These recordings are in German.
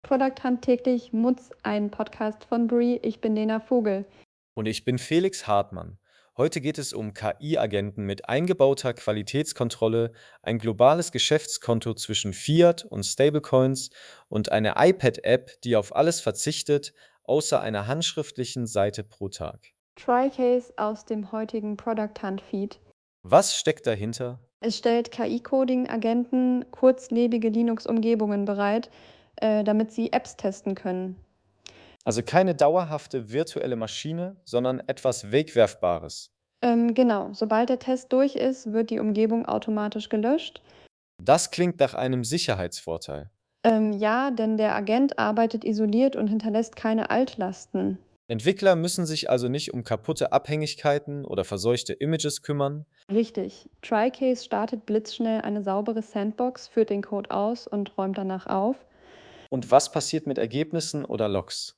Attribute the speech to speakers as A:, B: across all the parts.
A: Product Hunt täglich Mutz, ein Podcast von Brie. Ich bin Lena Vogel.
B: Und ich bin Felix Hartmann. Heute geht es um KI-Agenten mit eingebauter Qualitätskontrolle, ein globales Geschäftskonto zwischen Fiat und Stablecoins und eine iPad-App, die auf alles verzichtet, außer einer handschriftlichen Seite pro Tag.
A: TriCase aus dem heutigen Product Hunt Feed.
B: Was steckt dahinter?
A: Es stellt KI-Coding-Agenten kurzlebige Linux-Umgebungen bereit, damit sie Apps testen können.
B: Also keine dauerhafte virtuelle Maschine, sondern etwas Wegwerfbares.
A: Genau, sobald der Test durch ist, wird die Umgebung automatisch gelöscht.
B: Das klingt nach einem Sicherheitsvorteil.
A: Ja, denn der Agent arbeitet isoliert und hinterlässt keine Altlasten.
B: Entwickler müssen sich also nicht um kaputte Abhängigkeiten oder verseuchte Images kümmern.
A: Richtig. TriCase startet blitzschnell eine saubere Sandbox, führt den Code aus und räumt danach auf.
B: Und was passiert mit Ergebnissen oder Logs?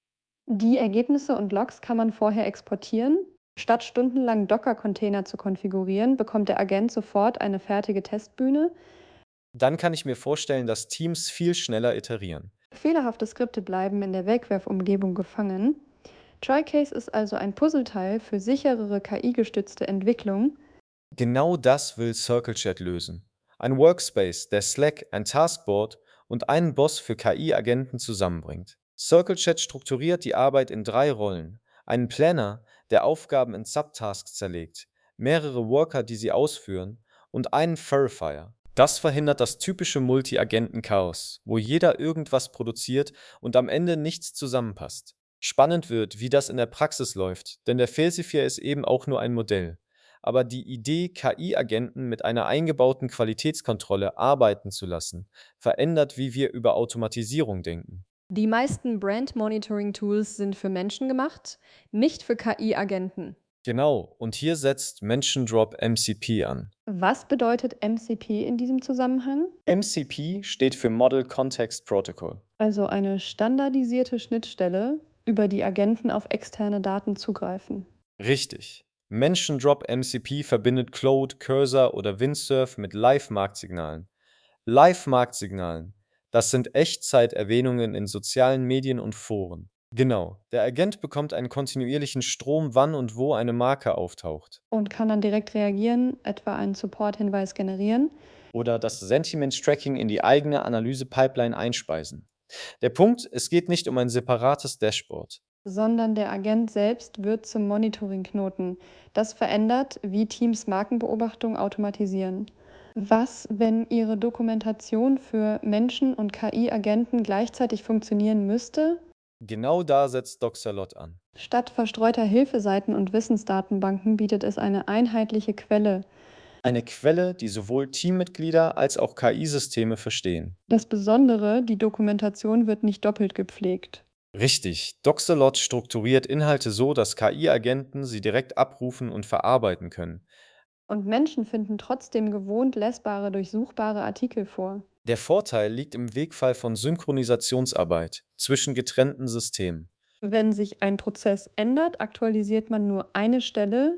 A: Die Ergebnisse und Logs kann man vorher exportieren. Statt stundenlang Docker-Container zu konfigurieren, bekommt der Agent sofort eine fertige Testbühne.
B: Dann kann ich mir vorstellen, dass Teams viel schneller iterieren.
A: Fehlerhafte Skripte bleiben in der Wegwerfumgebung gefangen. TriCase ist also ein Puzzleteil für sicherere KI-gestützte Entwicklung.
B: Genau das will CircleChat lösen. Ein Workspace, der Slack, ein Taskboard und einen Boss für KI-Agenten zusammenbringt. CircleChat strukturiert die Arbeit in 3 Rollen. Einen Planner, der Aufgaben in Subtasks zerlegt, mehrere Worker, die sie ausführen, und einen Verifier. Das verhindert das typische Multi-Agenten-Chaos, wo jeder irgendwas produziert und am Ende nichts zusammenpasst. Spannend wird, wie das in der Praxis läuft, denn der Falsifier ist eben auch nur ein Modell. Aber die Idee, KI-Agenten mit einer eingebauten Qualitätskontrolle arbeiten zu lassen, verändert, wie wir über Automatisierung denken.
A: Die meisten Brand-Monitoring-Tools sind für Menschen gemacht, nicht für KI-Agenten.
B: Genau, und hier setzt Mention-Drop MCP an.
A: Was bedeutet MCP in diesem Zusammenhang?
B: MCP steht für Model Context Protocol.
A: Also eine standardisierte Schnittstelle, über die Agenten auf externe Daten zugreifen.
B: Richtig. Mention-Drop MCP verbindet Claude, Cursor oder Windsurf mit Live-Marktsignalen. Live-Marktsignalen, das sind Echtzeiterwähnungen in sozialen Medien und Foren. Genau, der Agent bekommt einen kontinuierlichen Strom, wann und wo eine Marke auftaucht.
A: Und kann dann direkt reagieren, etwa einen Support-Hinweis generieren.
B: Oder das Sentiment-Tracking in die eigene Analyse-Pipeline einspeisen. Der Punkt, es geht nicht um ein separates Dashboard.
A: Sondern der Agent selbst wird zum Monitoring-Knoten. Das verändert, wie Teams Markenbeobachtung automatisieren. Was, wenn Ihre Dokumentation für Menschen und KI-Agenten gleichzeitig funktionieren müsste?
B: Genau da setzt Doxalot an.
A: Statt verstreuter Hilfeseiten und Wissensdatenbanken bietet es eine einheitliche Quelle.
B: Eine Quelle, die sowohl Teammitglieder als auch KI-Systeme verstehen.
A: Das Besondere, die Dokumentation wird nicht doppelt gepflegt.
B: Richtig, Doxalot strukturiert Inhalte so, dass KI-Agenten sie direkt abrufen und verarbeiten können.
A: Und Menschen finden trotzdem gewohnt lesbare, durchsuchbare Artikel vor.
B: Der Vorteil liegt im Wegfall von Synchronisationsarbeit zwischen getrennten Systemen.
A: Wenn sich ein Prozess ändert, aktualisiert man nur eine Stelle.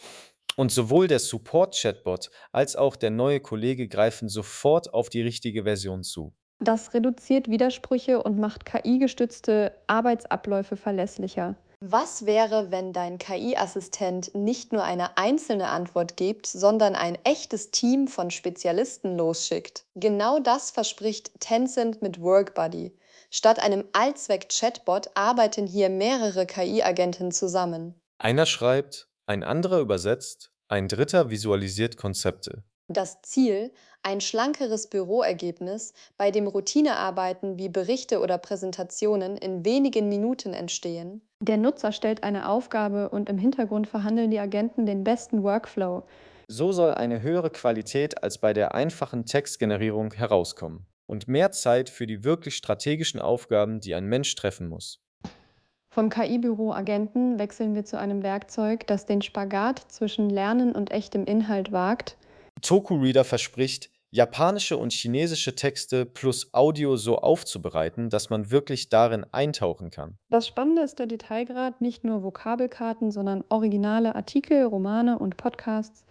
B: Und sowohl der Support-Chatbot als auch der neue Kollege greifen sofort auf die richtige Version zu.
A: Das reduziert Widersprüche und macht KI-gestützte Arbeitsabläufe verlässlicher. Was wäre, wenn dein KI-Assistent nicht nur eine einzelne Antwort gibt, sondern ein echtes Team von Spezialisten losschickt? Genau das verspricht Tencent mit WorkBuddy. Statt einem Allzweck-Chatbot arbeiten hier mehrere KI-Agenten zusammen.
B: Einer schreibt, ein anderer übersetzt, ein dritter visualisiert Konzepte.
A: Das Ziel, ein schlankeres Büroergebnis, bei dem Routinearbeiten wie Berichte oder Präsentationen in wenigen Minuten entstehen. Der Nutzer stellt eine Aufgabe und im Hintergrund verhandeln die Agenten den besten Workflow.
B: So soll eine höhere Qualität als bei der einfachen Textgenerierung herauskommen und mehr Zeit für die wirklich strategischen Aufgaben, die ein Mensch treffen muss.
A: Vom KI-Büro Agenten wechseln wir zu einem Werkzeug, das den Spagat zwischen Lernen und echtem Inhalt wagt.
B: TokuReader verspricht, japanische und chinesische Texte plus Audio so aufzubereiten, dass man wirklich darin eintauchen kann.
A: Das Spannende ist der Detailgrad, nicht nur Vokabelkarten, sondern originale Artikel, Romane und Podcasts.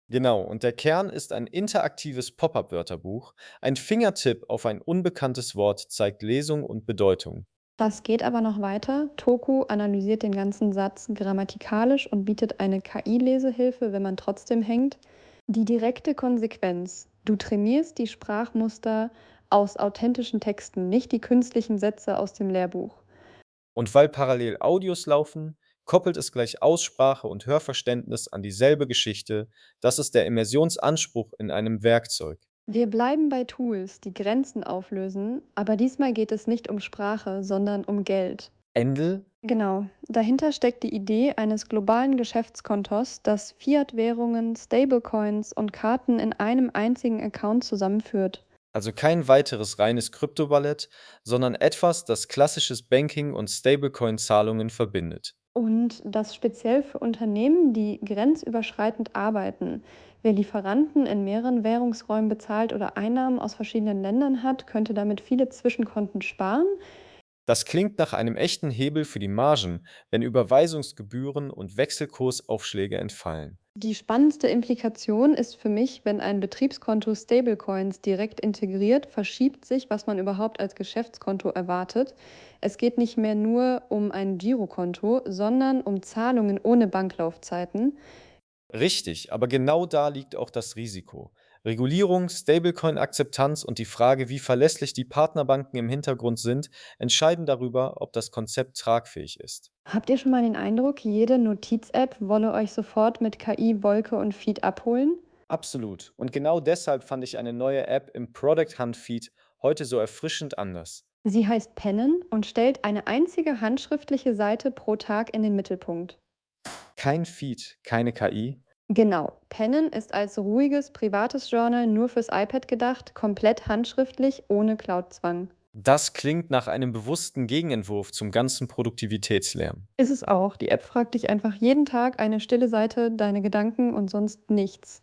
B: Genau, und der Kern ist ein interaktives Pop-up-Wörterbuch. Ein Fingertipp auf ein unbekanntes Wort zeigt Lesung und Bedeutung.
A: Das geht aber noch weiter. Toku analysiert den ganzen Satz grammatikalisch und bietet eine KI-Lesehilfe, wenn man trotzdem hängt. Die direkte Konsequenz. Du trainierst die Sprachmuster aus authentischen Texten, nicht die künstlichen Sätze aus dem Lehrbuch.
B: Und weil parallel Audios laufen, koppelt es gleich Aussprache und Hörverständnis an dieselbe Geschichte. Das ist der Immersionsanspruch in einem Werkzeug.
A: Wir bleiben bei Tools, die Grenzen auflösen, aber diesmal geht es nicht um Sprache, sondern um Geld.
B: Endel?
A: Genau, dahinter steckt die Idee eines globalen Geschäftskontos, das Fiat-Währungen, Stablecoins und Karten in einem einzigen Account zusammenführt.
B: Also kein weiteres reines Kryptowallet, sondern etwas, das klassisches Banking und Stablecoin-Zahlungen verbindet.
A: Und das speziell für Unternehmen, die grenzüberschreitend arbeiten. Wer Lieferanten in mehreren Währungsräumen bezahlt oder Einnahmen aus verschiedenen Ländern hat, könnte damit viele Zwischenkonten sparen.
B: Das klingt nach einem echten Hebel für die Margen, wenn Überweisungsgebühren und Wechselkursaufschläge entfallen.
A: Die spannendste Implikation ist für mich, wenn ein Betriebskonto Stablecoins direkt integriert, verschiebt sich, was man überhaupt als Geschäftskonto erwartet. Es geht nicht mehr nur um ein Girokonto, sondern um Zahlungen ohne Banklaufzeiten.
B: Richtig, aber genau da liegt auch das Risiko. Regulierung, Stablecoin-Akzeptanz und die Frage, wie verlässlich die Partnerbanken im Hintergrund sind, entscheiden darüber, ob das Konzept tragfähig ist.
A: Habt ihr schon mal den Eindruck, jede Notiz-App wolle euch sofort mit KI, Wolke und Feed abholen?
B: Absolut. Und genau deshalb fand ich eine neue App im Product Hunt Feed heute so erfrischend anders.
A: Sie heißt Pennen und stellt eine einzige handschriftliche Seite pro Tag in den Mittelpunkt.
B: Kein Feed, keine KI.
A: Genau. Pennen ist als ruhiges, privates Journal nur fürs iPad gedacht, komplett handschriftlich, ohne Cloud-Zwang.
B: Das klingt nach einem bewussten Gegenentwurf zum ganzen Produktivitätslärm.
A: Ist es auch. Die App fragt dich einfach jeden Tag eine stille Seite, deine Gedanken und sonst nichts.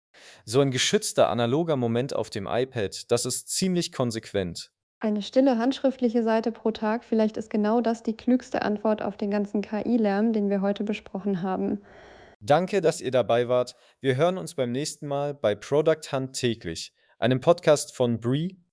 B: So ein geschützter analoger Moment auf dem iPad, das ist ziemlich konsequent.
A: Eine stille, handschriftliche Seite pro Tag, vielleicht ist genau das die klügste Antwort auf den ganzen KI-Lärm, den wir heute besprochen haben.
B: Danke, dass ihr dabei wart. Wir hören uns beim nächsten Mal bei Product Hunt täglich, einem Podcast von Bree